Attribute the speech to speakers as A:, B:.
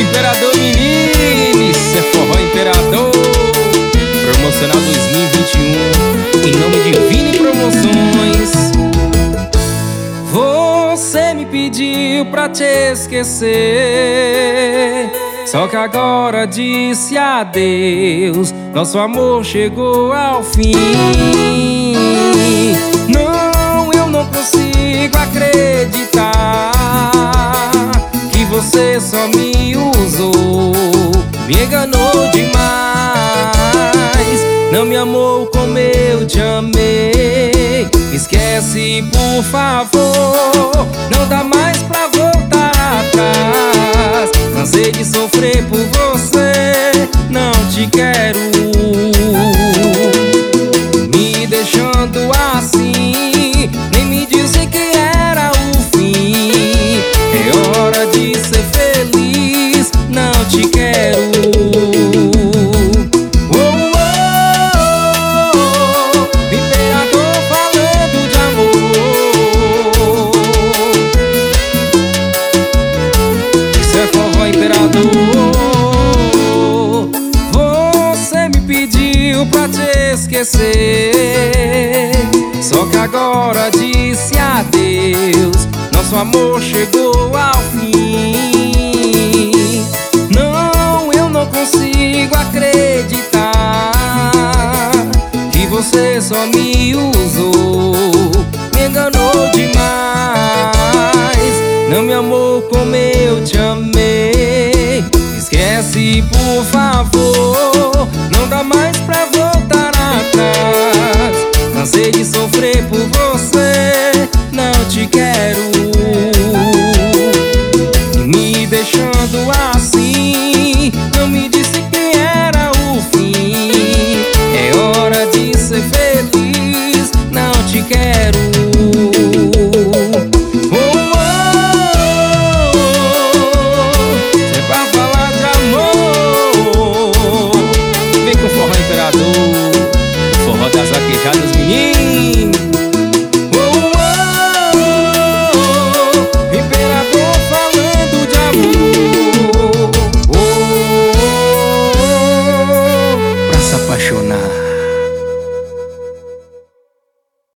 A: Imperador Menino, isso é Forró Imperador. Promocional 2021, em nome de Vini Promoções. Você me pediu pra te esquecer, só que agora disse adeus. Nosso amor chegou ao fim. Não, eu não consigo acreditar que você só me usou, me enganou demais. Não me amou como eu te amei. Esquece, por favor, não dá mais pra voltar atrás. Cansei de sofrer por você, não te quero. Me deixando assim, nem me disse que era o fim. É hora de ser feliz, não te quero. Imperador falando de amor, isso é Forró Imperador. Você me pediu pra te esquecer, só que agora disse adeus. Nosso amor chegou ao fim. Não, eu não consigo acreditar que você só me usou, me enganou demais. Não me amou como eu te amei. Esquece, por favor, não dá mais pra voltar atrás. Cansei de sofrer por você,